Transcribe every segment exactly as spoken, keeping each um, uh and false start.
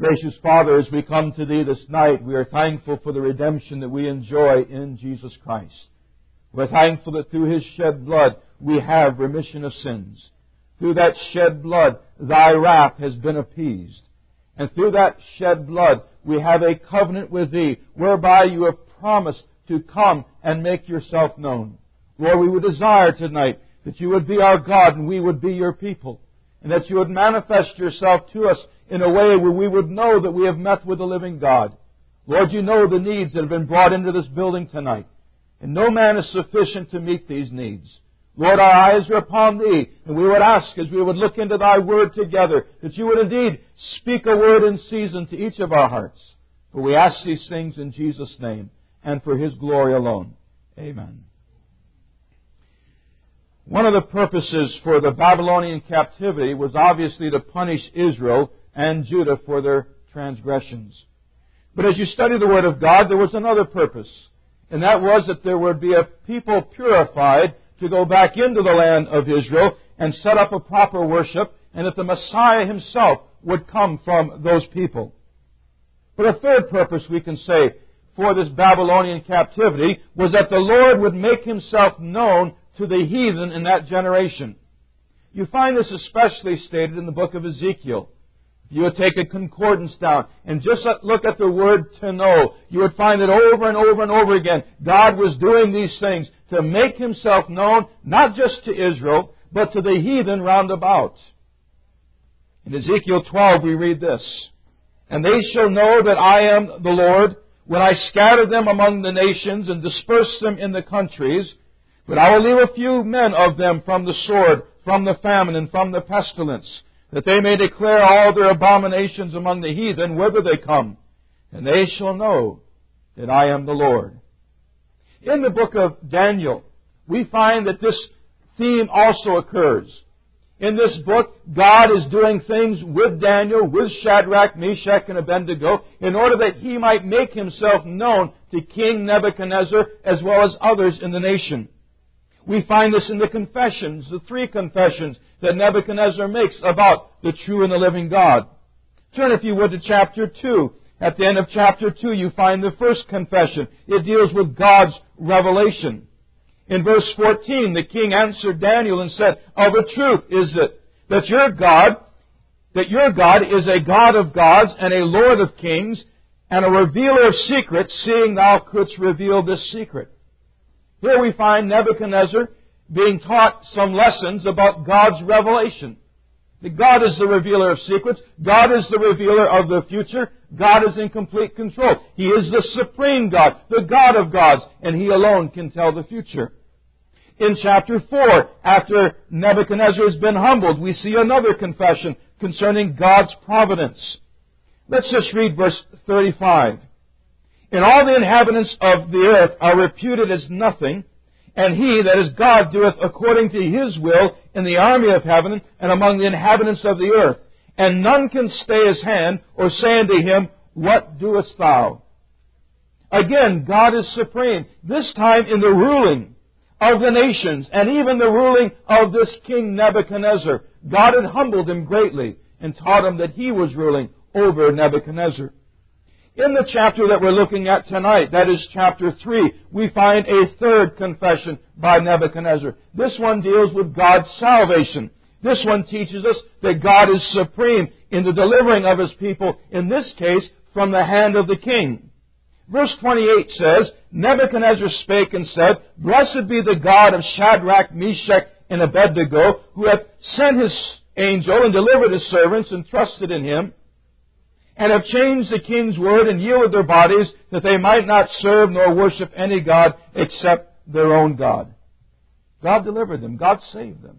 Gracious Father, as we come to Thee this night, we are thankful for the redemption that we enjoy in Jesus Christ. We're thankful that through His shed blood we have remission of sins. Through that shed blood, Thy wrath has been appeased. And through that shed blood, we have a covenant with Thee, whereby You have promised to come and make Yourself known. Lord, we would desire tonight that You would be our God and we would be Your people, and that You would manifest Yourself to us in a way where we would know that we have met with the living God. Lord, You know the needs that have been brought into this building tonight, and no man is sufficient to meet these needs. Lord, our eyes are upon Thee, and we would ask as we would look into Thy Word together, that You would indeed speak a word in season to each of our hearts. For we ask these things in Jesus' name, and for His glory alone. Amen. One of the purposes for the Babylonian captivity was obviously to punish Israel and Judah for their transgressions. But as you study the Word of God, there was another purpose, and that was that there would be a people purified to go back into the land of Israel and set up a proper worship, and that the Messiah Himself would come from those people. But a third purpose, we can say, for this Babylonian captivity was that the Lord would make Himself known to the heathen in that generation. You find this especially stated in the book of Ezekiel. You would take a concordance down and just look at the word to know. You would find that over and over and over again, God was doing these things to make Himself known, not just to Israel, but to the heathen round about. In Ezekiel twelve we read this, "And they shall know that I am the Lord, when I scatter them among the nations and disperse them in the countries. But I will leave a few men of them from the sword, from the famine, and from the pestilence, that they may declare all their abominations among the heathen, whither they come. And they shall know that I am the Lord." In the book of Daniel, we find that this theme also occurs. In this book, God is doing things with Daniel, with Shadrach, Meshach, and Abednego, in order that he might make Himself known to King Nebuchadnezzar as well as others in the nation. We find this in the confessions, the three confessions that Nebuchadnezzar makes about the true and the living God. Turn, if you would, to chapter two. At the end of chapter two, you find the first confession. It deals with God's revelation. In verse fourteen, the king answered Daniel and said, "Of a truth is it that your God, that your God is a God of gods and a Lord of kings, and a revealer of secrets, seeing thou couldst reveal this secret." Here we find Nebuchadnezzar being taught some lessons about God's revelation. That God is the revealer of secrets. God is the revealer of the future. God is in complete control. He is the supreme God, the God of gods, and He alone can tell the future. In chapter four, after Nebuchadnezzar has been humbled, we see another confession concerning God's providence. Let's just read verse thirty-five. "And all the inhabitants of the earth are reputed as nothing, and He, that is God, doeth according to His will in the army of heaven and among the inhabitants of the earth. And none can stay His hand, or say unto Him, What doest thou?" Again, God is supreme, this time in the ruling of the nations, and even the ruling of this King Nebuchadnezzar. God had humbled him greatly and taught him that He was ruling over Nebuchadnezzar. In the chapter that we're looking at tonight, that is chapter three, we find a third confession by Nebuchadnezzar. This one deals with God's salvation. This one teaches us that God is supreme in the delivering of His people, in this case, from the hand of the king. Verse twenty-eight says, "Nebuchadnezzar spake and said, Blessed be the God of Shadrach, Meshach, and Abednego, who hath sent His angel and delivered His servants and trusted in Him, and have changed the king's word and yielded their bodies, that they might not serve nor worship any god except their own God." God delivered them. God saved them.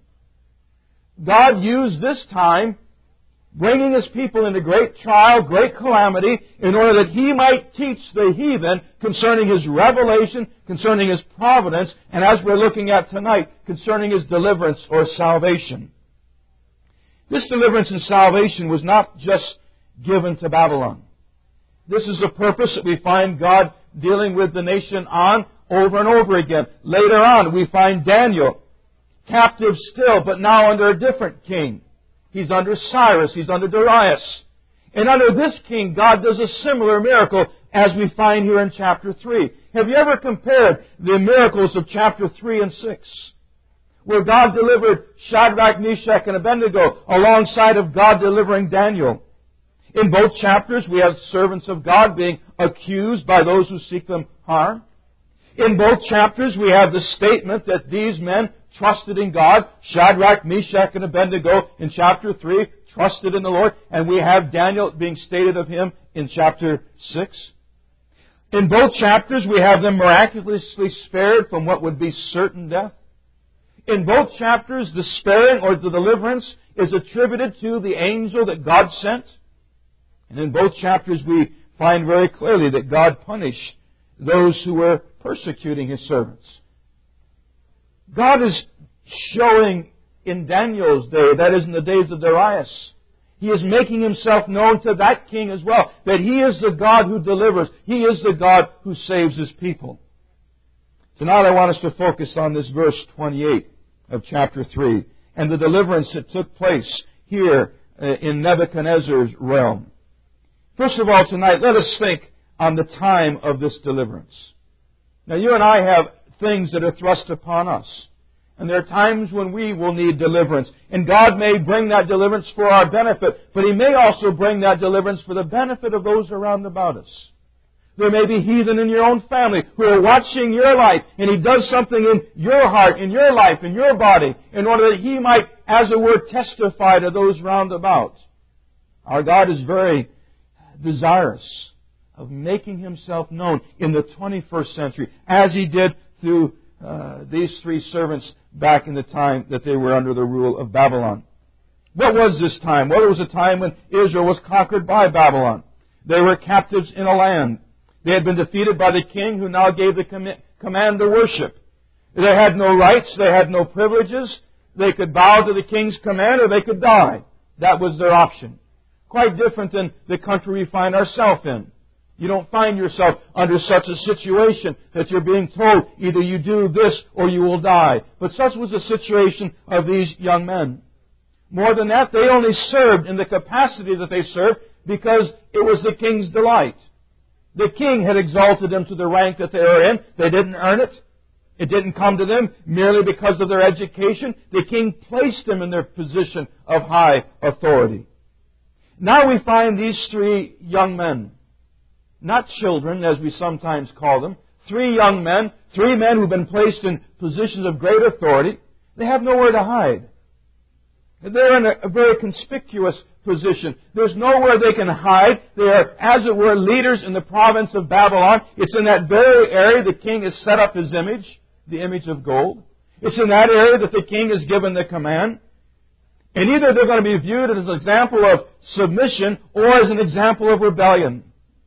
God used this time, bringing His people into great trial, great calamity, in order that He might teach the heathen concerning His revelation, concerning His providence, and as we're looking at tonight, concerning His deliverance or salvation. This deliverance and salvation was not just given to Babylon. This is a purpose that we find God dealing with the nation on over and over again. Later on, we find Daniel captive still, but now under a different king. He's under Cyrus. He's under Darius. And under this king, God does a similar miracle as we find here in chapter three. Have you ever compared the miracles of chapter three and six? Where God delivered Shadrach, Meshach, and Abednego alongside of God delivering Daniel. In both chapters, we have servants of God being accused by those who seek them harm. In both chapters, we have the statement that these men trusted in God. Shadrach, Meshach, and Abednego in chapter three trusted in the Lord. And we have Daniel being stated of him in chapter six. In both chapters, we have them miraculously spared from what would be certain death. In both chapters, the sparing or the deliverance is attributed to the angel that God sent. And in both chapters, we find very clearly that God punished those who were persecuting His servants. God is showing in Daniel's day, that is in the days of Darius, He is making Himself known to that king as well, that He is the God who delivers. He is the God who saves His people. Tonight I want us to focus on this verse twenty-eight of chapter three and the deliverance that took place here in Nebuchadnezzar's realm. First of all, tonight, let us think on the time of this deliverance. Now, you and I have things that are thrust upon us. And there are times when we will need deliverance. And God may bring that deliverance for our benefit, but He may also bring that deliverance for the benefit of those around about us. There may be heathen in your own family who are watching your life, and He does something in your heart, in your life, in your body, in order that He might, as it were, testify to those round about. Our God is very desirous of making Himself known in the twenty-first century, as He did through uh, these three servants back in the time that they were under the rule of Babylon. What was this time? Well, it was a time when Israel was conquered by Babylon. They were captives in a land. They had been defeated by the king who now gave the com- command to worship. They had no rights. They had no privileges. They could bow to the king's command or they could die. That was their option. Quite different than the country we find ourselves in. You don't find yourself under such a situation that you're being told either you do this or you will die. But such was the situation of these young men. More than that, they only served in the capacity that they served because it was the king's delight. The king had exalted them to the rank that they were in. They didn't earn it. It didn't come to them merely because of their education. The king placed them in their position of high authority. Now we find these three young men, not children as we sometimes call them, three young men, three men who've been placed in positions of great authority. They have nowhere to hide. They're in a, a very conspicuous position. There's nowhere they can hide. They are, as it were, leaders in the province of Babylon. It's in that very area the king has set up his image, the image of gold. It's in that area that the king has given the command. And either they're going to be viewed as an example of submission or as an example of rebellion.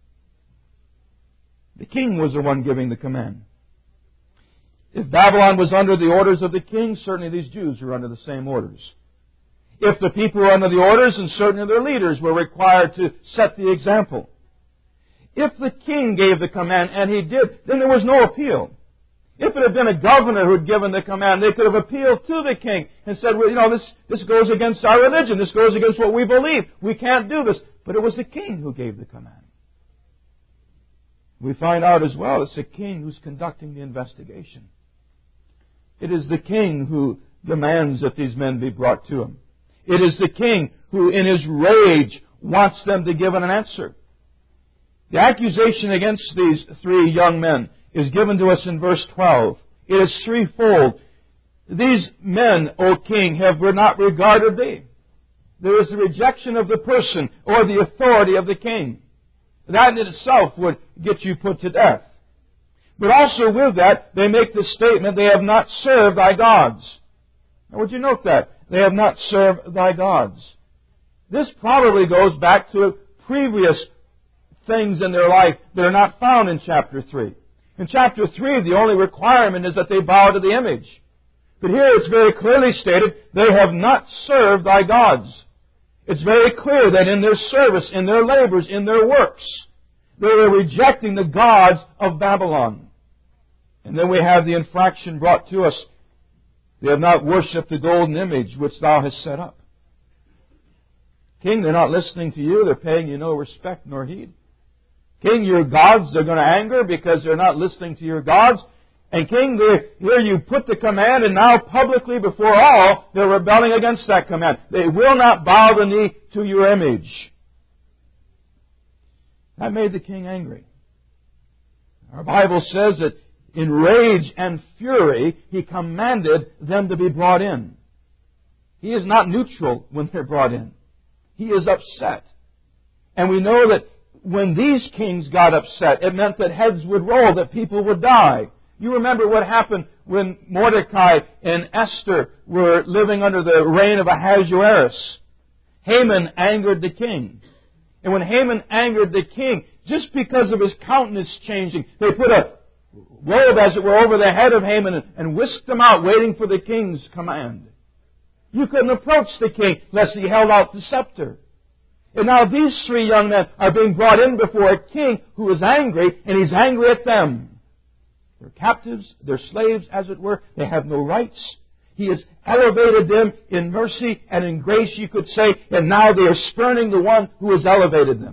The king was the one giving the command. If Babylon was under the orders of the king, certainly these Jews were under the same orders. If the people were under the orders, and certainly their leaders were required to set the example. If the king gave the command, and he did, then there was no appeal. If it had been a governor who had given the command, they could have appealed to the king and said, well, you know, this, this goes against our religion. This goes against what we believe. We can't do this. But it was the king who gave the command. We find out as well it's the king who's conducting the investigation. It is the king who demands that these men be brought to him. It is the king who, in his rage, wants them to give an answer. The accusation against these three young men is given to us in verse twelve. It is threefold. These men, O king, have not regarded thee. There is the rejection of the person or the authority of the king. That in itself would get you put to death. But also with that, they make the statement, they have not served thy gods. Now would you note that? They have not served thy gods. This probably goes back to previous things in their life that are not found in chapter three. In chapter three, the only requirement is that they bow to the image. But here it's very clearly stated, they have not served thy gods. It's very clear that in their service, in their labors, in their works, they were rejecting the gods of Babylon. And then we have the infraction brought to us. They have not worshipped the golden image which thou hast set up. King, they're not listening to you. They're paying you no respect nor heed. King, your gods are going to anger because they're not listening to your gods. And King, here you put the command, and now publicly before all, they're rebelling against that command. They will not bow the knee to your image. That made the king angry. Our Bible says that in rage and fury, he commanded them to be brought in. He is not neutral when they're brought in. He is upset. And we know that when these kings got upset, it meant that heads would roll, that people would die. You remember what happened when Mordecai and Esther were living under the reign of Ahasuerus. Haman angered the king. And when Haman angered the king, just because of his countenance changing, they put a robe, as it were, over the head of Haman and whisked him out, waiting for the king's command. You couldn't approach the king lest he held out the scepter. And now these three young men are being brought in before a king who is angry, and he's angry at them. They're captives, they're slaves, as it were. They have no rights. He has elevated them in mercy and in grace, you could say, and now they are spurning the one who has elevated them.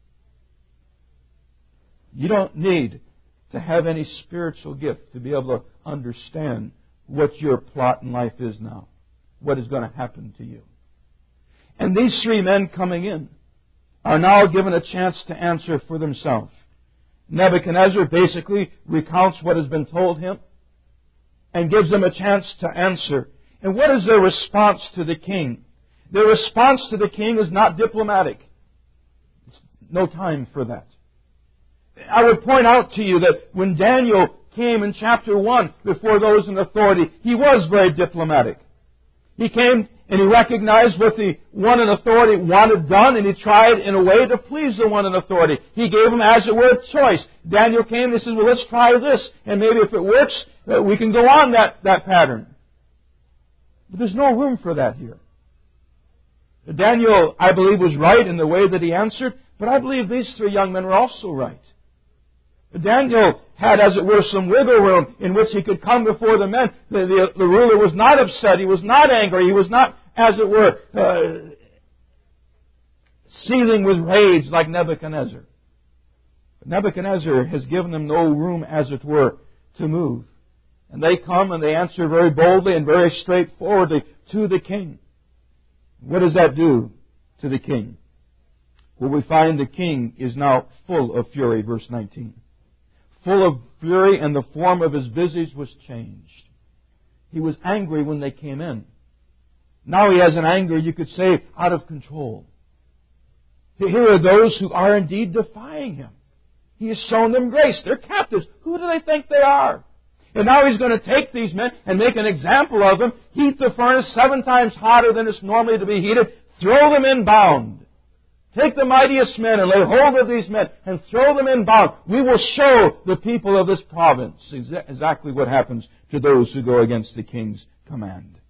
You don't need to have any spiritual gift to be able to understand what your plot in life is now, what is going to happen to you. And these three men coming in are now given a chance to answer for themselves. Nebuchadnezzar basically recounts what has been told him and gives them a chance to answer. And what is their response to the king? Their response to the king is not diplomatic. There's no time for that. I would point out to you that when Daniel came in chapter one before those in authority, he was very diplomatic. He came and he recognized what the one in authority wanted done, and he tried in a way to please the one in authority. He gave him, as it were, a choice. Daniel came and he said, well, let's try this, and maybe if it works, uh, we can go on that, that pattern. But there's no room for that here. Daniel, I believe, was right in the way that he answered, but I believe these three young men were also right. Daniel had, as it were, some wiggle room in which he could come before the men. The, the, the ruler was not upset. He was not angry. He was not, as it were, uh, seething with rage like Nebuchadnezzar. But Nebuchadnezzar has given them no room, as it were, to move. And they come and they answer very boldly and very straightforwardly to the king. What does that do to the king? Well, we find the king is now full of fury, verse nineteen. Full of fury, and the form of his visage was changed. He was angry when they came in. Now he has an anger, you could say, out of control. Here are those who are indeed defying him. He has shown them grace. They're captives. Who do they think they are? And now he's going to take these men and make an example of them, heat the furnace seven times hotter than it's normally to be heated, throw them in bound. Take the mightiest men and lay hold of these men and throw them in bound. We will show the people of this province exactly what happens to those who go against the king's command.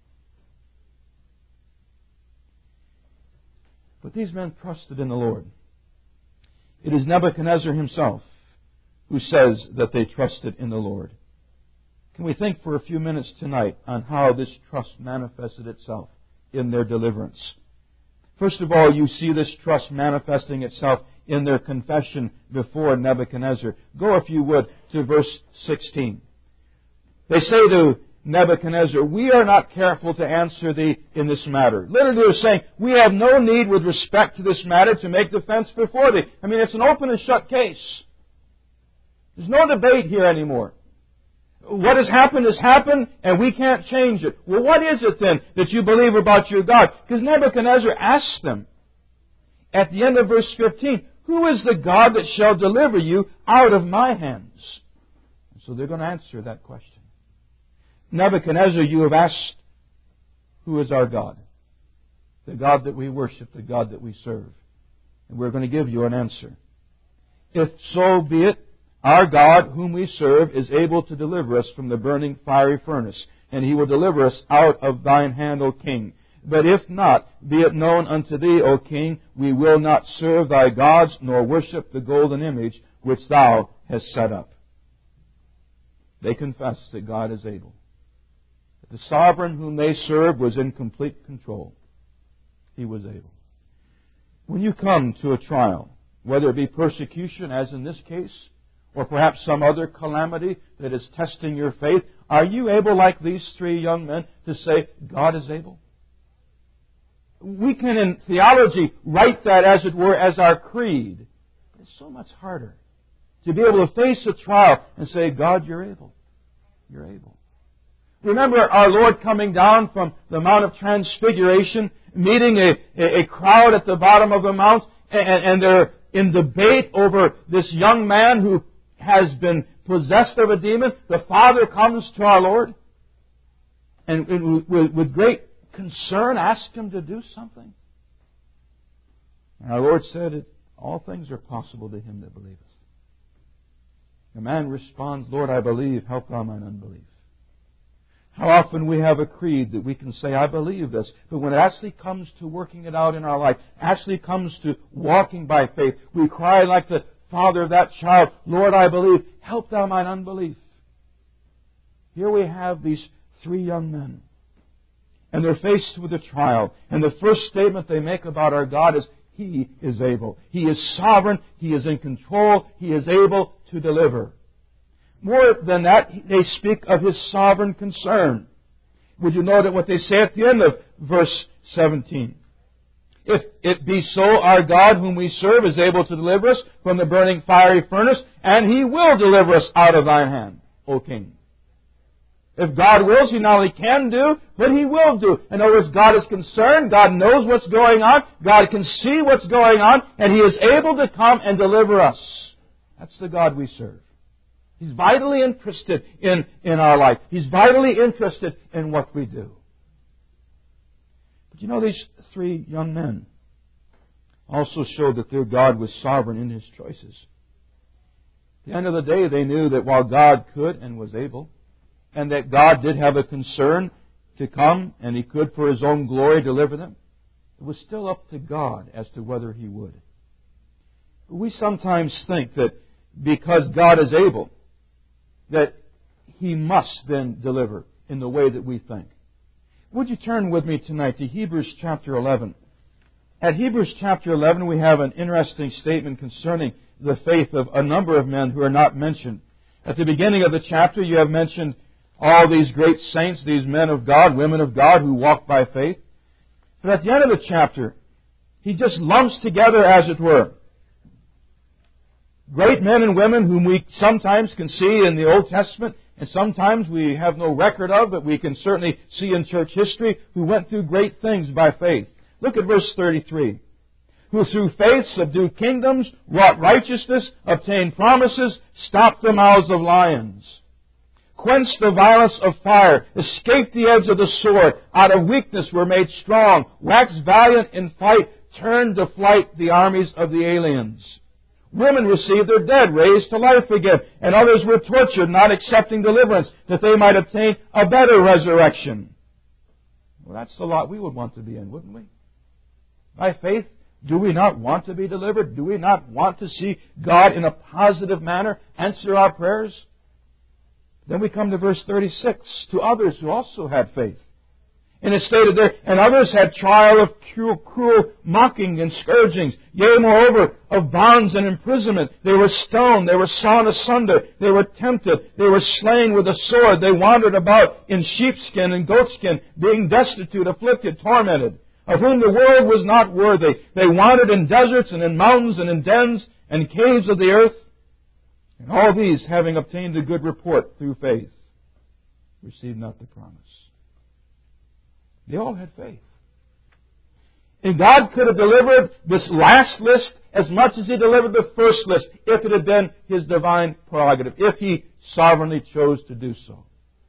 But these men trusted in the Lord. It is Nebuchadnezzar himself who says that they trusted in the Lord. Can we think for a few minutes tonight on how this trust manifested itself in their deliverance? First of all, you see this trust manifesting itself in their confession before Nebuchadnezzar. Go, if you would, to verse sixteen. They say to Nebuchadnezzar, we are not careful to answer thee in this matter. Literally they're saying, we have no need with respect to this matter to make defense before thee. I mean, it's an open and shut case. There's no debate here anymore. What has happened has happened, and we can't change it. Well, what is it then that you believe about your God? Because Nebuchadnezzar asks them at the end of verse fifteen, who is the God that shall deliver you out of my hands? And so they're going to answer that question. Nebuchadnezzar, you have asked, who is our God? The God that we worship, the God that we serve. And we're going to give you an answer. If so be it, our God, whom we serve, is able to deliver us from the burning fiery furnace, and He will deliver us out of thine hand, O king. But if not, be it known unto thee, O king, we will not serve thy gods, nor worship the golden image which thou hast set up. They confess that God is able. That the sovereign whom they served was in complete control. He was able. When you come to a trial, whether it be persecution, as in this case, or perhaps some other calamity that is testing your faith, are you able, like these three young men, to say, God is able? We can, in theology, write that, as it were, as our creed. But it's so much harder to be able to face a trial and say, God, you're able. You're able. Remember our Lord coming down from the Mount of Transfiguration, meeting a, a, a crowd at the bottom of the mount, and, and they're in debate over this young man who has been possessed of a demon. The Father comes to our Lord and, and with, with great concern asked Him to do something. And our Lord said, all things are possible to him that believeth. The man responds, Lord, I believe, help thou mine unbelief. How often we have a creed that we can say, I believe this, but when it actually comes to working it out in our life, actually comes to walking by faith, we cry like the father of that child, Lord, I believe, help thou mine unbelief. Here we have these three young men, and they're faced with a trial, and the first statement they make about our God is, He is able. He is sovereign. He is in control. He is able to deliver. More than that, they speak of His sovereign concern. Would you note what they say at the end of verse seventeen? If it be so, our God whom we serve is able to deliver us from the burning fiery furnace, and He will deliver us out of thine hand, O King. If God wills, He not only can do, but He will do. In other words, God is concerned. God knows what's going on. God can see what's going on. And He is able to come and deliver us. That's the God we serve. He's vitally interested in, in our life. He's vitally interested in what we do. But you know, these three young men also showed that their God was sovereign in His choices. At the end of the day, they knew that while God could and was able, and that God did have a concern to come, and He could, for His own glory, deliver them, it was still up to God as to whether He would. We sometimes think that because God is able, that He must then deliver in the way that we think. Would you turn with me tonight to Hebrews chapter eleven? At Hebrews chapter eleven, we have an interesting statement concerning the faith of a number of men who are not mentioned. At the beginning of the chapter, you have mentioned all these great saints, these men of God, women of God who walk by faith. But at the end of the chapter, he just lumps together, as it were, great men and women whom we sometimes can see in the Old Testament, and sometimes we have no record of, but we can certainly see in church history, who went through great things by faith. Look at verse thirty-three. Who through faith subdued kingdoms, wrought righteousness, obtained promises, stopped the mouths of lions, quenched the violence of fire, escaped the edge of the sword, out of weakness were made strong, waxed valiant in fight, turned to flight the armies of the aliens. Women received their dead raised to life again, and others were tortured, not accepting deliverance, that they might obtain a better resurrection. Well, that's the lot we would want to be in, wouldn't we? By faith, do we not want to be delivered? Do we not want to see God in a positive manner answer our prayers? Then we come to verse thirty-six, to others who also had faith. And it stated there, and others had trial of cruel, cruel mocking and scourgings, yea, moreover, of bonds and imprisonment. They were stoned, they were sawn asunder, they were tempted, they were slain with a sword, they wandered about in sheepskin and goatskin, being destitute, afflicted, tormented, of whom the world was not worthy. They wandered in deserts and in mountains and in dens and caves of the earth. And all these, having obtained a good report through faith, received not the promise. They all had faith. And God could have delivered this last list as much as He delivered the first list if it had been His divine prerogative, if He sovereignly chose to do so.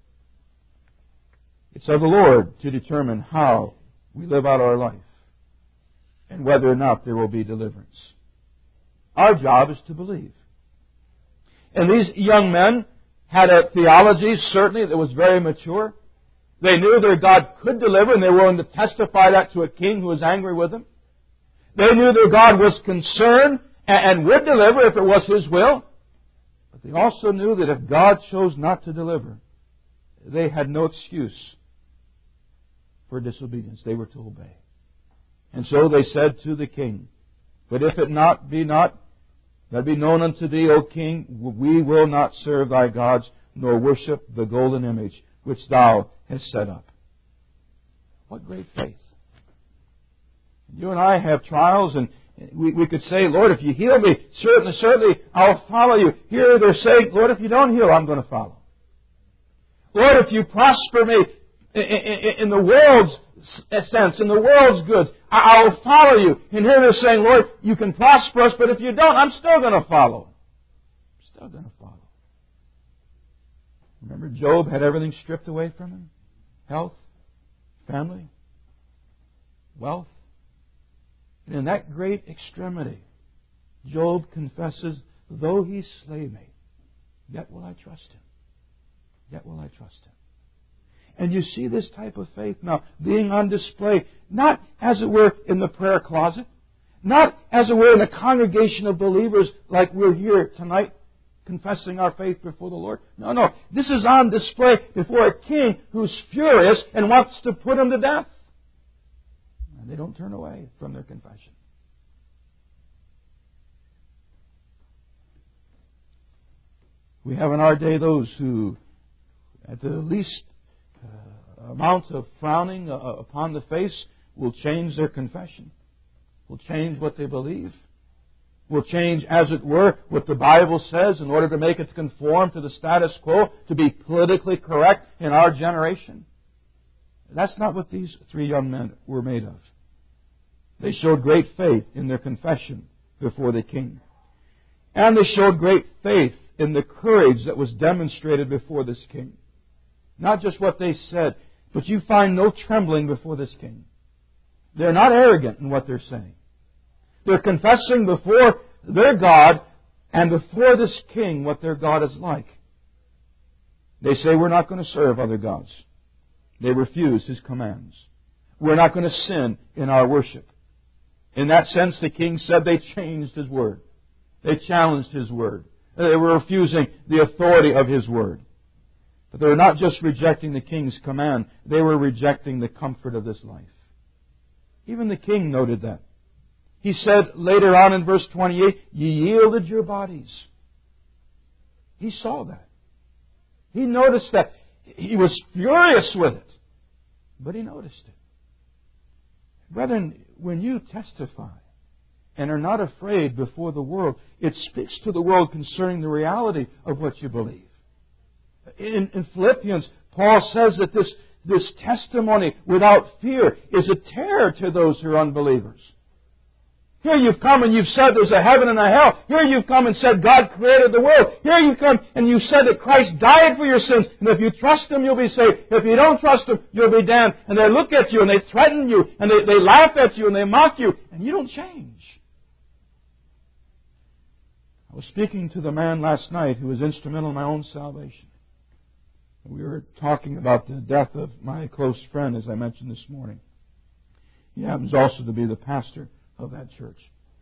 It's of the Lord to determine how we live out our life and whether or not there will be deliverance. Our job is to believe. And these young men had a theology, certainly, that was very mature. They knew their God could deliver, and they were willing to testify that to a king who was angry with them. They knew their God was concerned and would deliver if it was His will. But they also knew that if God chose not to deliver, they had no excuse for disobedience. They were to obey. And so they said to the king, But if it not be not, that be known unto thee, O king, we will not serve thy gods, nor worship the golden image which thou hast set up. What great faith. You and I have trials, and we, we could say, Lord, if you heal me, certainly, certainly, I'll follow you. Here they're saying, Lord, if you don't heal, I'm going to follow. Lord, if you prosper me in, in, in the world's sense, in the world's goods, I'll follow you. And here they're saying, Lord, you can prosper us, but if you don't, I'm still going to follow. I'm still going to follow. Remember, Job had everything stripped away from him? Health, family, wealth. And in that great extremity, Job confesses, though he slay me, yet will I trust him. Yet will I trust him. And you see this type of faith now being on display, not as it were in the prayer closet, not as it were in a congregation of believers like we're here tonight, confessing our faith before the Lord. No, no. This is on display before a king who's furious and wants to put him to death. And they don't turn away from their confession. We have in our day those who, at the least uh, amount of frowning uh, upon the face, will change their confession, will change what they believe, will change, as it were, what the Bible says in order to make it conform to the status quo, to be politically correct in our generation. That's not what these three young men were made of. They showed great faith in their confession before the king. And they showed great faith in the courage that was demonstrated before this king. Not just what they said, but you find no trembling before this king. They're not arrogant in what they're saying. They're confessing before their God and before this king what their God is like. They say, we're not going to serve other gods. They refuse His commands. We're not going to sin in our worship. In that sense, the king said they changed His word. They challenged His word. They were refusing the authority of His word. But they were not just rejecting the king's command. They were rejecting the comfort of this life. Even the king noted that. He said later on in verse twenty-eight, ye yielded your bodies. He saw that. He noticed that. He was furious with it. But he noticed it. Brethren, when you testify and are not afraid before the world, it speaks to the world concerning the reality of what you believe. In, in Philippians, Paul says that this, this testimony without fear is a terror to those who are unbelievers. Here you've come and you've said there's a heaven and a hell. Here you've come and said God created the world. Here you've come and you've said that Christ died for your sins. And if you trust Him, you'll be saved. If you don't trust Him, you'll be damned. And they look at you and they threaten you and they, they laugh at you and they mock you. And you don't change. I was speaking to the man last night who was instrumental in my own salvation. We were talking about the death of my close friend, as I mentioned this morning. He happens also to be the pastor of that church.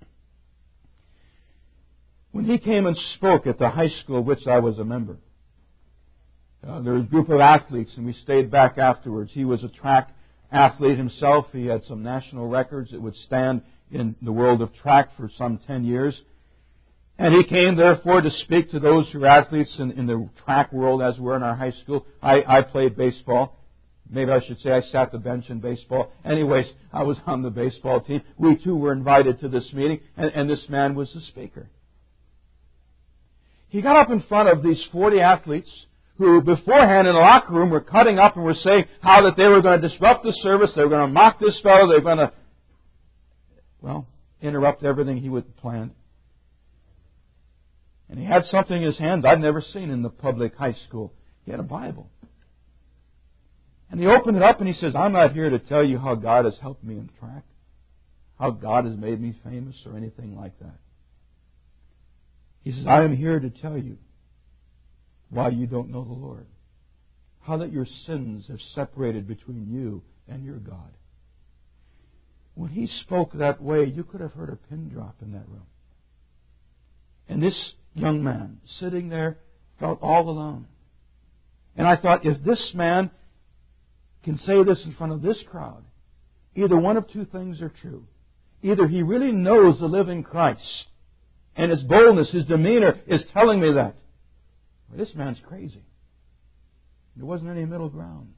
When he came and spoke at the high school of which I was a member, uh, there was a group of athletes and we stayed back afterwards. He was a track athlete himself. He had some national records that would stand in the world of track for some ten years. And he came, therefore, to speak to those who are athletes in, in the track world as we were in our high school. I, I played baseball. Maybe I should say I sat the bench in baseball. Anyways, I was on the baseball team. We too were invited to this meeting, and, and this man was the speaker. He got up in front of these forty athletes who beforehand in the locker room were cutting up and were saying how that they were going to disrupt the service, they were going to mock this fellow, they were going to, well, interrupt everything he would plan. And he had something in his hands I'd never seen in the public high school. He had a Bible. And he opened it up and he says, I'm not here to tell you how God has helped me in track, how God has made me famous or anything like that. He says, I am here to tell you why you don't know the Lord. How that your sins have separated between you and your God. When he spoke that way, you could have heard a pin drop in that room. And this young man sitting there felt all alone. And I thought, if this man can say this in front of this crowd, either one of two things are true. Either he really knows the living Christ, and his boldness, his demeanor is telling me that, or this man's crazy. There wasn't any middle ground.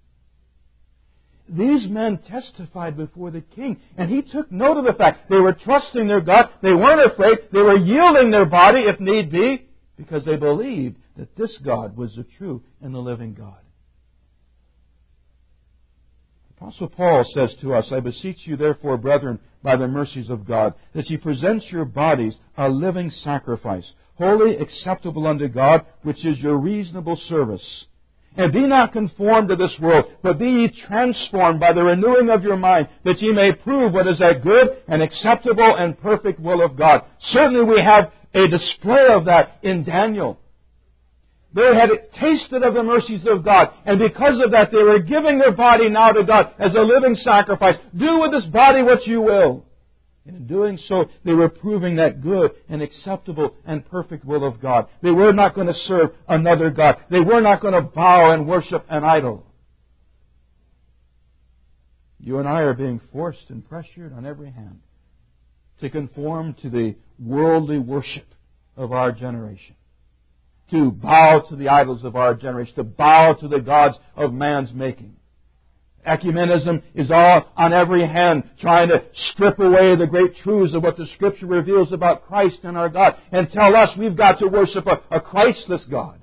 These men testified before the king, and he took note of the fact they were trusting their God. They weren't afraid. They were yielding their body, if need be, because they believed that this God was the true and the living God. Apostle Paul says to us, I beseech you therefore, brethren, by the mercies of God, that ye present your bodies a living sacrifice, wholly acceptable unto God, which is your reasonable service. And be not conformed to this world, but be ye transformed by the renewing of your mind, that ye may prove what is that good and acceptable and perfect will of God. Certainly we have a display of that in Daniel. They had tasted of the mercies of God, and because of that they were giving their body now to God as a living sacrifice. Do with this body what you will. And in doing so, they were proving that good and acceptable and perfect will of God. They were not going to serve another God. They were not going to bow and worship an idol. You and I are being forced and pressured on every hand to conform to the worldly worship of our generation, to bow to the idols of our generation, to bow to the gods of man's making. Ecumenism is all on every hand, trying to strip away the great truths of what the Scripture reveals about Christ and our God, and tell us we've got to worship a, a Christless God.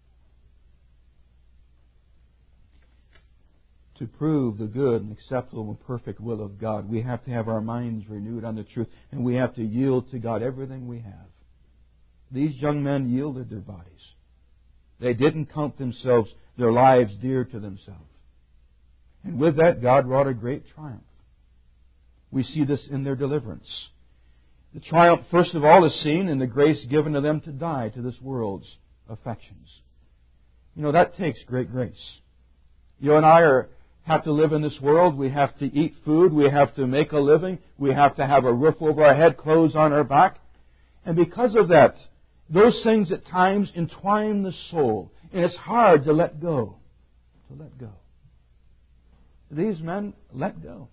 To prove the good and acceptable and perfect will of God, we have to have our minds renewed on the truth, and we have to yield to God everything we have. These young men yielded their bodies. They didn't count themselves, their lives dear to themselves. And with that, God wrought a great triumph. We see this in their deliverance. The triumph, first of all, is seen in the grace given to them to die to this world's affections. You know, that takes great grace. You and I are, have to live in this world. We have to eat food. We have to make a living. We have to have a roof over our head, clothes on our back. And because of that, those things at times entwine the soul. And it's hard to let go. To let go. These men let go.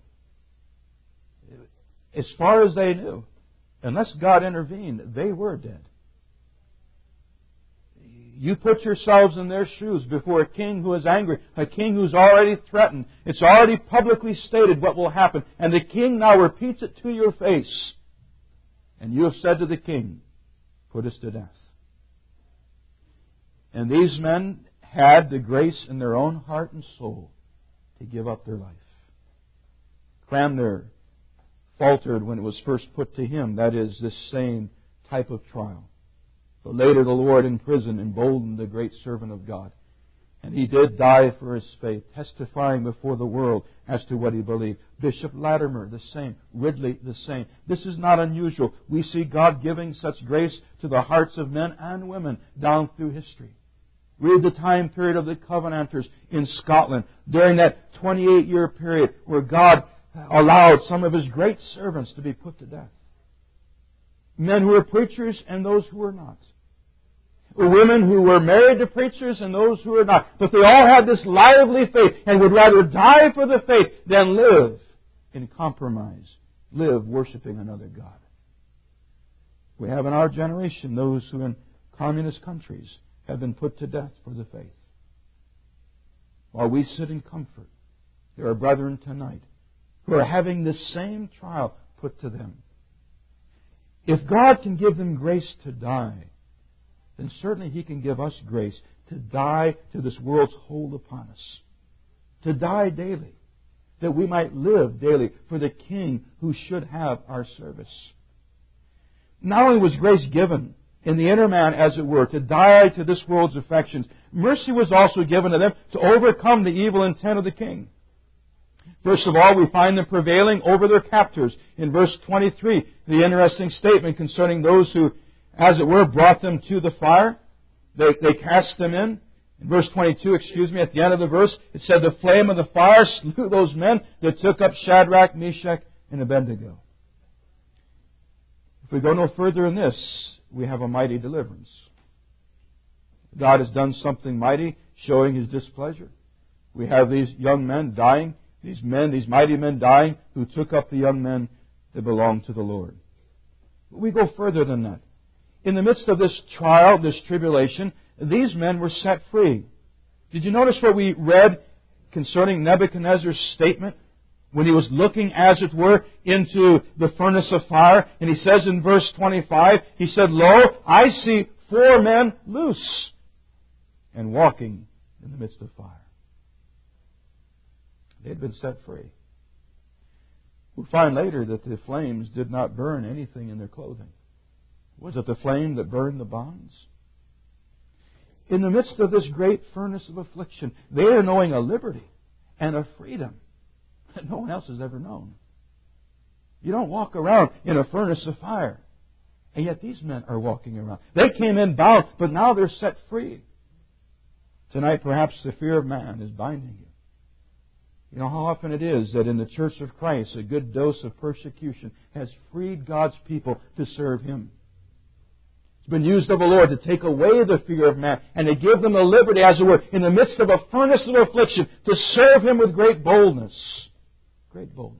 As far as they knew, unless God intervened, they were dead. You put yourselves in their shoes before a king who is angry, a king who's already threatened. It's already publicly stated what will happen. And the king now repeats it to your face. And you have said to the king, put us to death. And these men had the grace in their own heart and soul to give up their life. Cranmer faltered when it was first put to him. That is, this same type of trial. But later the Lord in prison emboldened the great servant of God. And he did die for his faith, testifying before the world as to what he believed. Bishop Latimer, the same. Ridley, the same. This is not unusual. We see God giving such grace to the hearts of men and women down through history. Read the time period of the Covenanters in Scotland during that twenty-eight year period where God allowed some of His great servants to be put to death. Men who were preachers and those who were not. Women who were married to preachers and those who were not. But they all had this lively faith and would rather die for the faith than live in compromise, live worshiping another God. We have in our generation those who in communist countries have been put to death for the faith. While we sit in comfort, there are brethren tonight who are having this same trial put to them. If God can give them grace to die, then certainly He can give us grace to die to this world's hold upon us. To die daily, that we might live daily for the King who should have our service. Not only was grace given in the inner man, as it were, to die to this world's affections, mercy was also given to them to overcome the evil intent of the king. First of all, we find them prevailing over their captors. In verse twenty-three, the interesting statement concerning those who, as it were, brought them to the fire. They, they cast them in. In verse twenty-two, excuse me, at the end of the verse, it said, the flame of the fire slew those men that took up Shadrach, Meshach, and Abednego. If we go no further in this, we have a mighty deliverance. God has done something mighty, showing His displeasure. We have these young men dying, these men, these mighty men dying, who took up the young men that belong to the Lord. We go further than that. In the midst of this trial, this tribulation, these men were set free. Did you notice what we read concerning Nebuchadnezzar's statement when he was looking, as it were, into the furnace of fire? And he says in verse twenty-five, he said, "Lo, I see four men loose and walking in the midst of fire." They had been set free. We find later that the flames did not burn anything in their clothing. Was it the flame that burned the bonds? In the midst of this great furnace of affliction, they are knowing a liberty and a freedom that no one else has ever known. You don't walk around in a furnace of fire. And yet these men are walking around. They came in bound, but now they're set free. Tonight, perhaps the fear of man is binding you. You know how often it is that in the Church of Christ, a good dose of persecution has freed God's people to serve Him. It's been used of the Lord to take away the fear of man and to give them the liberty, as it were, in the midst of a furnace of affliction, to serve Him with great boldness. Great boldness.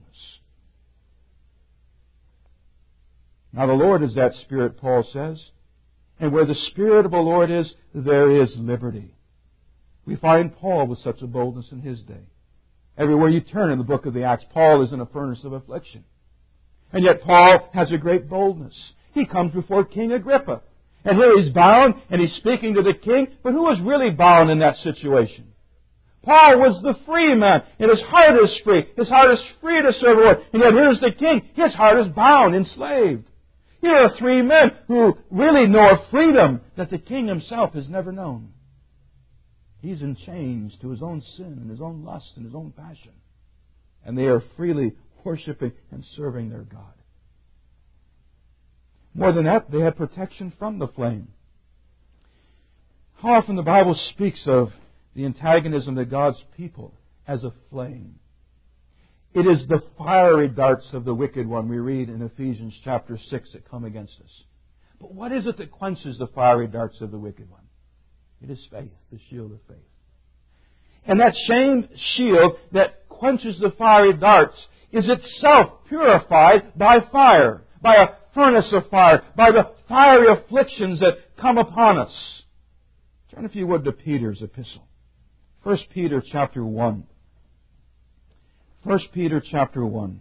Now the Lord is that Spirit, Paul says. And where the Spirit of the Lord is, there is liberty. We find Paul with such a boldness in his day. Everywhere you turn in the book of the Acts, Paul is in a furnace of affliction. And yet Paul has a great boldness. He comes before King Agrippa. And here he's bound, and he's speaking to the king. But who was really bound in that situation? Paul was the free man, and his heart is free. His heart is free to serve the Lord. And yet here's the king. His heart is bound, enslaved. Here are three men who really know a freedom that the king himself has never known. He's in chains to his own sin and his own lust and his own passion. And they are freely worshiping and serving their God. More than that, they had protection from the flame. How often the Bible speaks of the antagonism of God's people as a flame. It is the fiery darts of the wicked one we read in Ephesians chapter six that come against us. But what is it that quenches the fiery darts of the wicked one? It is faith, the shield of faith. And that same shield that quenches the fiery darts is itself purified by fire, by a furnace of fire, by the fiery afflictions that come upon us. Turn, if you would, to Peter's epistle. First Peter chapter one. First Peter chapter one.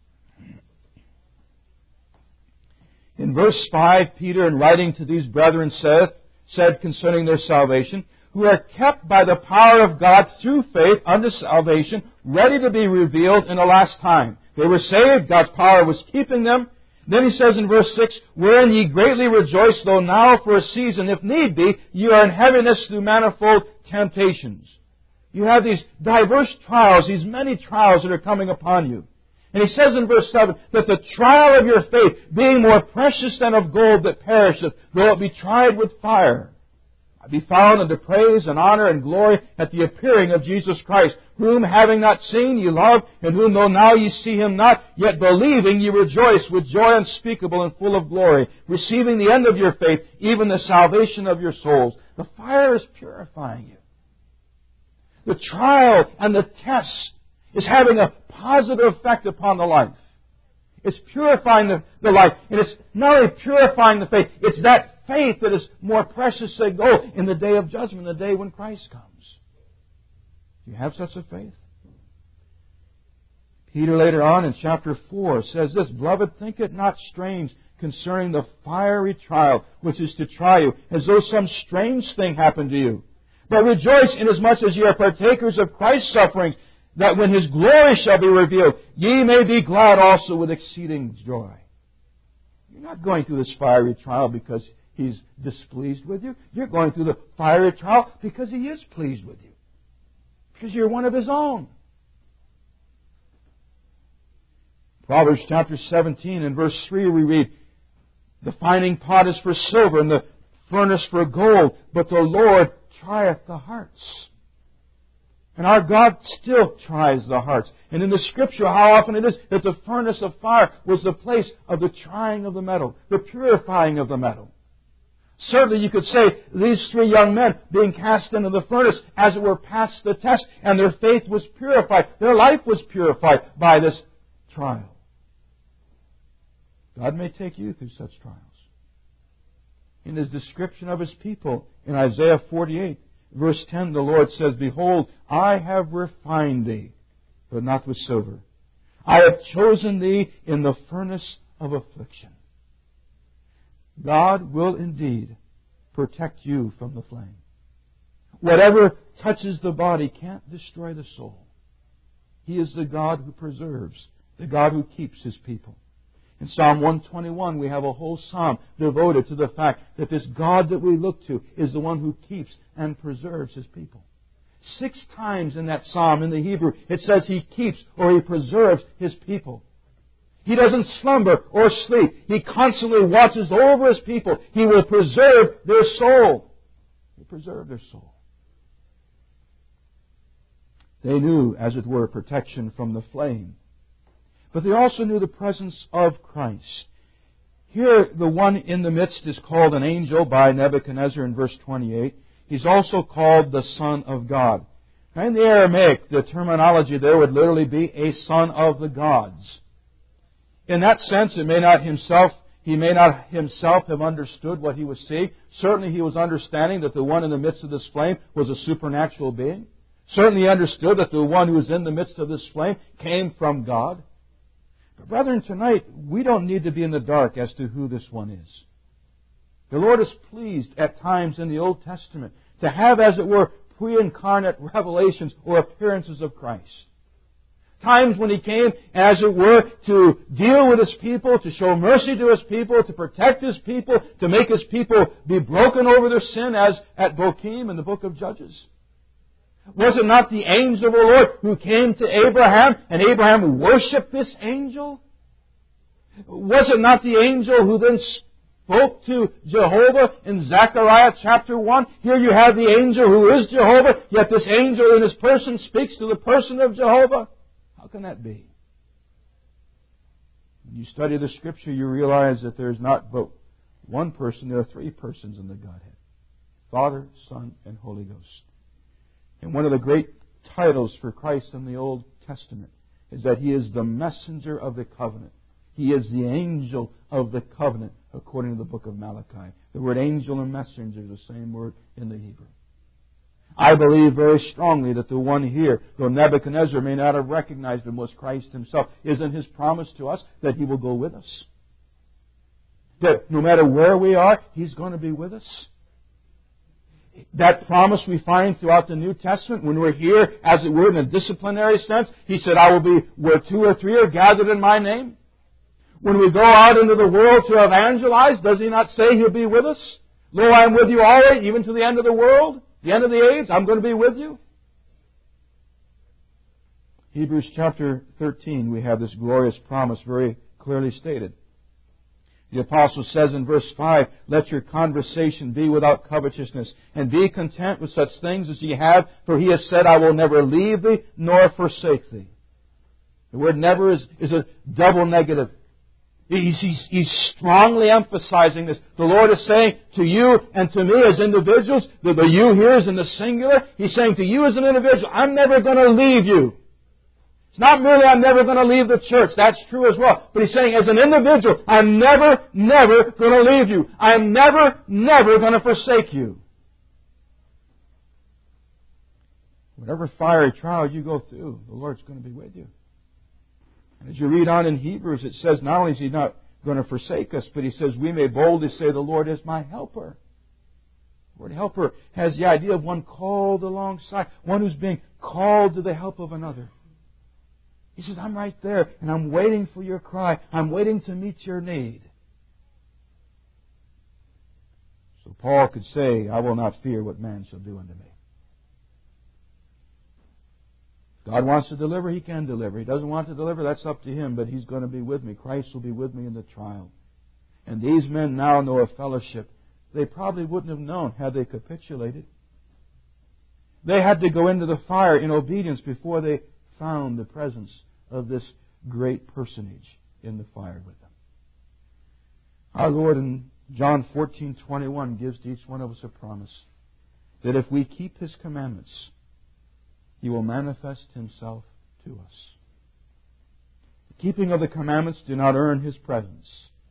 In verse five, Peter, in writing to these brethren, said, said concerning their salvation, who are kept by the power of God through faith unto salvation, ready to be revealed in the last time. They were saved, God's power was keeping them. Then he says in verse six, wherein ye greatly rejoice, though now for a season, if need be, ye are in heaviness through manifold temptations. You have these diverse trials, these many trials that are coming upon you. And he says in verse seven, that the trial of your faith, being more precious than of gold that perisheth, though it be tried with fire, be found unto praise and honor and glory at the appearing of Jesus Christ, whom having not seen ye love, and whom though now ye see Him not, yet believing ye rejoice with joy unspeakable and full of glory, receiving the end of your faith, even the salvation of your souls. The fire is purifying you. The trial and the test is having a positive effect upon the life. It's purifying the, the life. And it's not only purifying the faith, it's that faith that is more precious than gold in the day of judgment, the day when Christ comes. Do you have such a faith? Peter later on in chapter four says this, Beloved, think it not strange concerning the fiery trial which is to try you, as though some strange thing happened to you. But rejoice inasmuch as ye are partakers of Christ's sufferings, that when His glory shall be revealed, ye may be glad also with exceeding joy. You're not going through this fiery trial because He's displeased with you. You're going through the fiery trial because He is pleased with you. Because you're one of His own. Proverbs chapter seventeen and verse three we read, the finding pot is for silver and the furnace for gold, but the Lord trieth the hearts. And our God still tries the hearts. And in the Scripture, how often it is that the furnace of fire was the place of the trying of the metal, the purifying of the metal. Certainly you could say these three young men being cast into the furnace, as it were, passed the test, and their faith was purified. Their life was purified by this trial. God may take you through such trials. In His description of His people in Isaiah forty-eight, verse ten, the Lord says, Behold, I have refined thee, but not with silver. I have chosen thee in the furnace of affliction. God will indeed protect you from the flame. Whatever touches the body can't destroy the soul. He is the God who preserves, the God who keeps His people. In Psalm one twenty-one, we have a whole psalm devoted to the fact that this God that we look to is the one who keeps and preserves His people. Six times in that psalm, in the Hebrew, it says He keeps or He preserves His people. He doesn't slumber or sleep. He constantly watches over His people. He will preserve their soul. He will preserve their soul. They knew, as it were, protection from the flame. But they also knew the presence of Christ. Here, the one in the midst is called an angel by Nebuchadnezzar in verse twenty-eight. He's also called the Son of God. Now, in the Aramaic, the terminology there would literally be a son of the gods. In that sense, it may not himself, he may not himself have understood what he was seeing. Certainly he was understanding that the one in the midst of this flame was a supernatural being. Certainly he understood that the one who was in the midst of this flame came from God. But brethren, tonight, we don't need to be in the dark as to who this one is. The Lord is pleased at times in the Old Testament to have, as it were, pre-incarnate revelations or appearances of Christ. Times when He came, as it were, to deal with His people, to show mercy to His people, to protect His people, to make His people be broken over their sin, as at Bochim in the book of Judges. Was it not the angel of the Lord who came to Abraham, and Abraham worshipped this angel? Was it not the angel who then spoke to Jehovah in Zechariah chapter one? Here you have the angel who is Jehovah, yet this angel in his person speaks to the person of Jehovah. How can that be? When you study the Scripture, you realize that there is not but one person, there are three persons in the Godhead. Father, Son, and Holy Ghost. And one of the great titles for Christ in the Old Testament is that He is the messenger of the covenant. He is the angel of the covenant, according to the book of Malachi. The word angel and messenger is the same word in the Hebrew. I believe very strongly that the one here, though Nebuchadnezzar may not have recognized Him, was Christ Himself. Isn't His promise to us that He will go with us? That no matter where we are, He's going to be with us? That promise we find throughout the New Testament when we're here, as it were, in a disciplinary sense. He said, I will be where two or three are gathered in My name. When we go out into the world to evangelize, does He not say He'll be with us? Lo, I am with you always, even to the end of the world, the end of the age. I'm going to be with you. Hebrews chapter thirteen, we have this glorious promise very clearly stated. The Apostle says in verse five, Let your conversation be without covetousness, and be content with such things as ye have, for He has said, I will never leave thee, nor forsake thee. The word never is, is a double negative. He's, he's, he's strongly emphasizing this. The Lord is saying to you and to me as individuals, the, the you here is in the singular. He's saying to you as an individual, I'm never going to leave you. It's not merely I'm never going to leave the church. That's true as well. But He's saying as an individual, I'm never, never going to leave you. I'm never, never going to forsake you. Whatever fiery trial you go through, the Lord's going to be with you. And as you read on in Hebrews, it says not only is He not going to forsake us, but He says we may boldly say the Lord is my helper. The word helper has the idea of one called alongside, one who's being called to the help of another. He says, I'm right there, and I'm waiting for your cry. I'm waiting to meet your need. So Paul could say, I will not fear what man shall do unto me. God wants to deliver, He can deliver. He doesn't want to deliver, that's up to Him, but He's going to be with me. Christ will be with me in the trial. And these men now know a fellowship they probably wouldn't have known had they capitulated. They had to go into the fire in obedience before they found the presence of this great personage in the fire with them. Our Lord in John fourteen twenty-one gives to each one of us a promise that if we keep His commandments, He will manifest Himself to us. The keeping of the commandments do not earn His presence.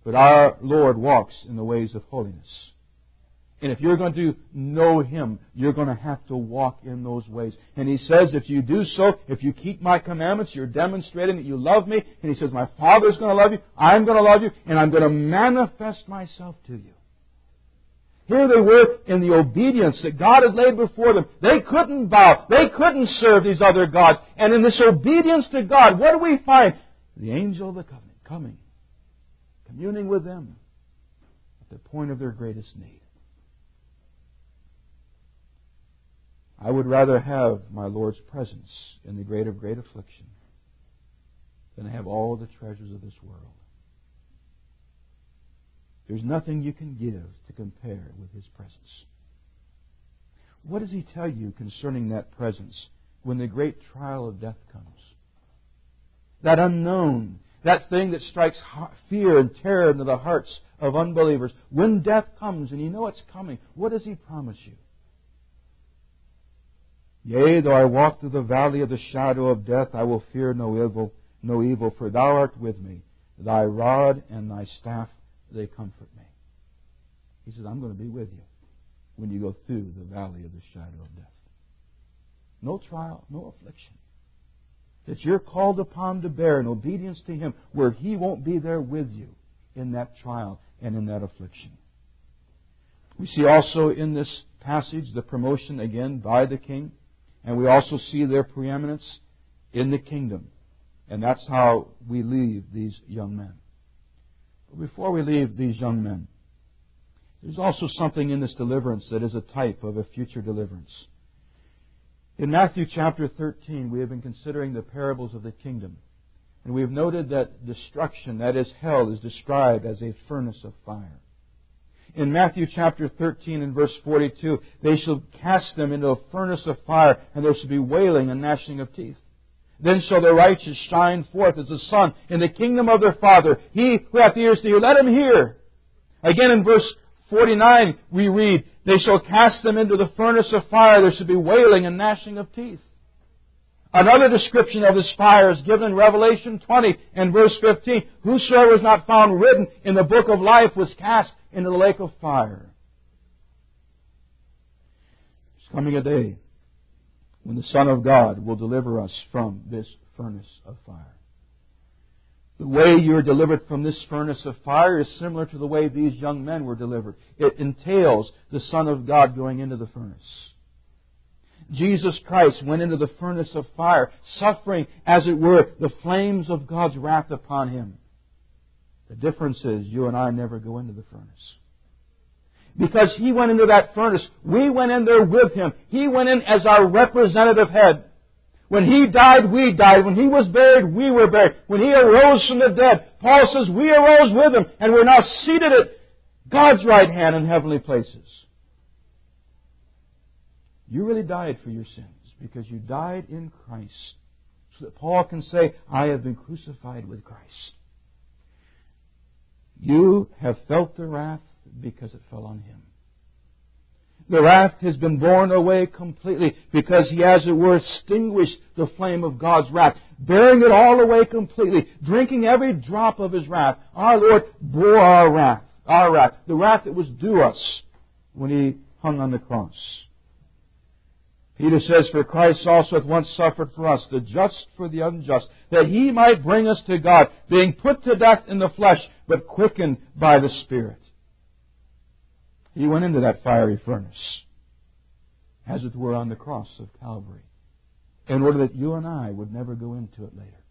But our Lord walks in the ways of holiness. And if you're going to know Him, you're going to have to walk in those ways. And He says, if you do so, if you keep my commandments, you're demonstrating that you love me. And He says, my Father's going to love you, I'm going to love you, and I'm going to manifest myself to you. Here they were in the obedience that God had laid before them. They couldn't bow. They couldn't serve these other gods. And in this obedience to God, what do we find? The angel of the covenant coming, communing with them at the point of their greatest need. I would rather have my Lord's presence in the great of great affliction than have all the treasures of this world. There's nothing you can give to compare with His presence. What does He tell you concerning that presence when the great trial of death comes? That unknown, that thing that strikes fear and terror into the hearts of unbelievers. When death comes and you know it's coming, what does He promise you? Yea, though I walk through the valley of the shadow of death, I will fear no evil, no evil, for Thou art with me. Thy rod and Thy staff, they comfort me. He says, I'm going to be with you when you go through the valley of the shadow of death. No trial, no affliction that you're called upon to bear in obedience to Him, where He won't be there with you in that trial and in that affliction. We see also in this passage the promotion again by the king. And we also see their preeminence in the kingdom. And that's how we leave these young men. But before we leave these young men, there's also something in this deliverance that is a type of a future deliverance. In Matthew chapter thirteen, we have been considering the parables of the kingdom. And we have noted that destruction, that is hell, is described as a furnace of fire. In Matthew chapter thirteen and verse forty-two, they shall cast them into a furnace of fire, and there shall be wailing and gnashing of teeth. Then shall the righteous shine forth as the sun in the kingdom of their Father. He who hath ears to hear, let him hear. Again in verse forty-nine we read, they shall cast them into the furnace of fire, there shall be wailing and gnashing of teeth. Another description of this fire is given in Revelation twenty and verse fifteen. Whosoever was not found written in the book of life was cast into the lake of fire. There's coming a day when the Son of God will deliver us from this furnace of fire. The way you're delivered from this furnace of fire is similar to the way these young men were delivered. It entails the Son of God going into the furnace. Jesus Christ went into the furnace of fire, suffering, as it were, the flames of God's wrath upon Him. The difference is you and I never go into the furnace. Because He went into that furnace, we went in there with Him. He went in as our representative head. When He died, we died. When He was buried, we were buried. When He arose from the dead, Paul says we arose with Him, and we're now seated at God's right hand in heavenly places. You really died for your sins because you died in Christ, so that Paul can say, I have been crucified with Christ. You have felt the wrath because it fell on Him. The wrath has been borne away completely because He, as it were, extinguished the flame of God's wrath, bearing it all away completely, drinking every drop of His wrath. Our Lord bore our wrath, our wrath, the wrath that was due us when He hung on the cross. Peter says, for Christ also hath once suffered for us, the just for the unjust, that He might bring us to God, being put to death in the flesh, but quickened by the Spirit. He went into that fiery furnace, as it were on the cross of Calvary, in order that you and I would never go into it later.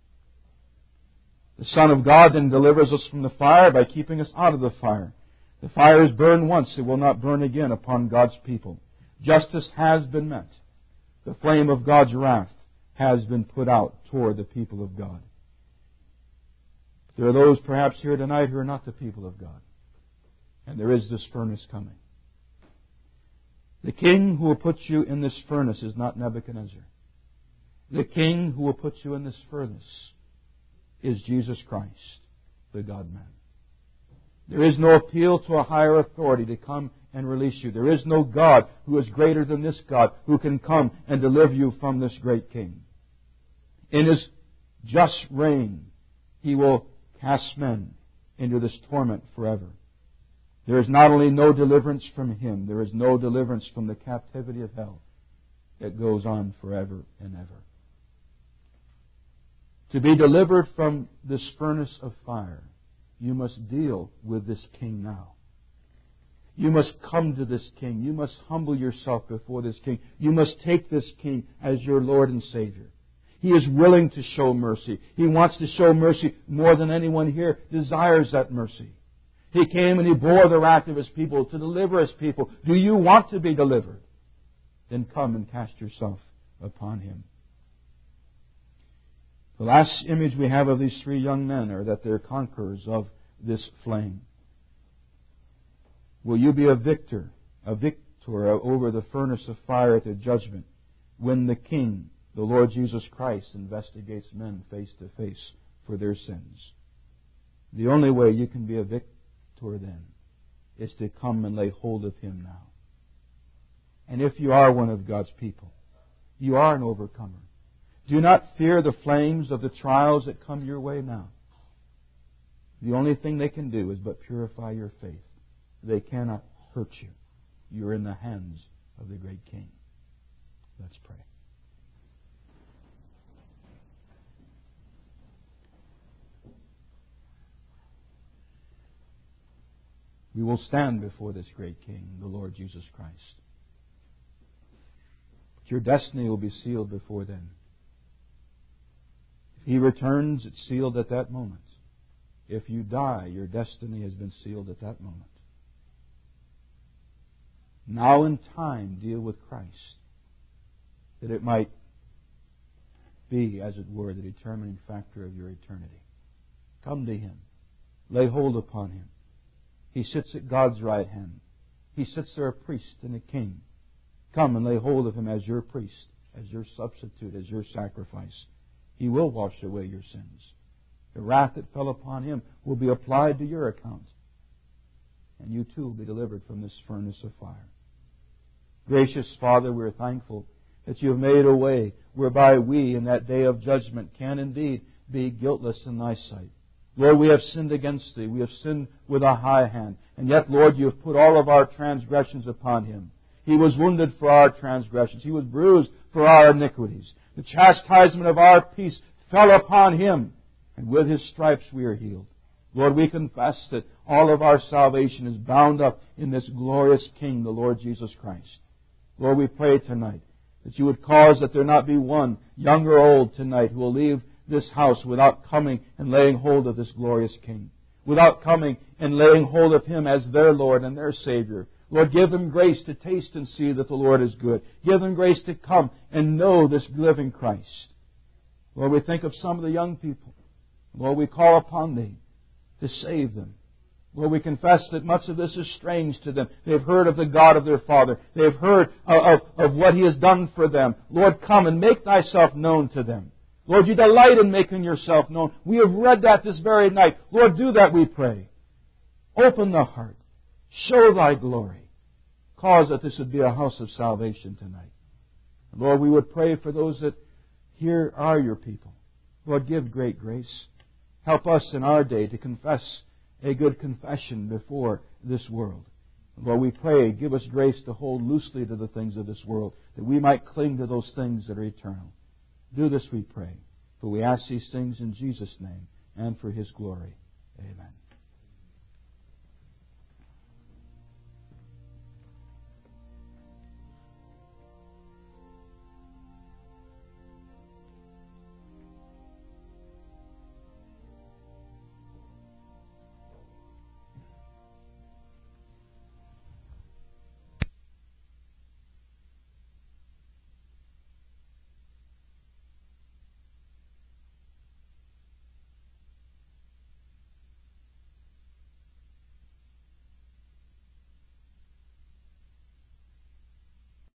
The Son of God then delivers us from the fire by keeping us out of the fire. The fire is burned once, it will not burn again upon God's people. Justice has been met. The flame of God's wrath has been put out toward the people of God. But there are those perhaps here tonight who are not the people of God. And there is this furnace coming. The king who will put you in this furnace is not Nebuchadnezzar. The king who will put you in this furnace is Jesus Christ, the God-man. There is no appeal to a higher authority to come and release you. There is no God who is greater than this God who can come and deliver you from this great king. In His just reign, He will cast men into this torment forever. There is not only no deliverance from him, there is no deliverance from the captivity of hell that goes on forever and ever. To be delivered from this furnace of fire, you must deal with this king now. You must come to this king. You must humble yourself before this king. You must take this king as your Lord and Savior. He is willing to show mercy. He wants to show mercy more than anyone here desires that mercy. He came and He bore the wrath of His people to deliver His people. Do you want to be delivered? Then come and cast yourself upon Him. The last image we have of these three young men are that they're conquerors of this flame. Will you be a victor, a victor over the furnace of fire at the judgment when the King, the Lord Jesus Christ, investigates men face to face for their sins? The only way you can be a victor then is to come and lay hold of Him now. And if you are one of God's people, you are an overcomer. Do not fear the flames of the trials that come your way now. The only thing they can do is but purify your faith. They cannot hurt you. You're in the hands of the great King. Let's pray. We will stand before this great King, the Lord Jesus Christ. But your destiny will be sealed before then. If He returns, it's sealed at that moment. If you die, your destiny has been sealed at that moment. Now in time, deal with Christ, that it might be, as it were, the determining factor of your eternity. Come to Him. Lay hold upon Him. He sits at God's right hand. He sits there a priest and a king. Come and lay hold of Him as your priest, as your substitute, as your sacrifice. He will wash away your sins. The wrath that fell upon Him will be applied to your account. And you too will be delivered from this furnace of fire. Gracious Father, we are thankful that You have made a way whereby we in that day of judgment can indeed be guiltless in Thy sight. Lord, we have sinned against Thee. We have sinned with a high hand. And yet, Lord, You have put all of our transgressions upon Him. He was wounded for our transgressions. He was bruised for our iniquities. The chastisement of our peace fell upon Him. And with His stripes we are healed. Lord, we confess that all of our salvation is bound up in this glorious King, the Lord Jesus Christ. Lord, we pray tonight that You would cause that there not be one, young or old tonight, who will leave this house without coming and laying hold of this glorious King, without coming and laying hold of Him as their Lord and their Savior. Lord, give them grace to taste and see that the Lord is good. Give them grace to come and know this living Christ. Lord, we think of some of the young people. Lord, we call upon Thee to save them. Lord, we confess that much of this is strange to them. They've heard of the God of their father. They've heard of, of, of what He has done for them. Lord, come and make Thyself known to them. Lord, You delight in making Yourself known. We have read that this very night. Lord, do that, we pray. Open the heart. Show Thy glory. Cause that this would be a house of salvation tonight. Lord, we would pray for those that here are Your people. Lord, give great grace. Help us in our day to confess a good confession before this world. Lord, we pray, give us grace to hold loosely to the things of this world, that we might cling to those things that are eternal. Do this, we pray, for we ask these things in Jesus' name and for His glory. Amen.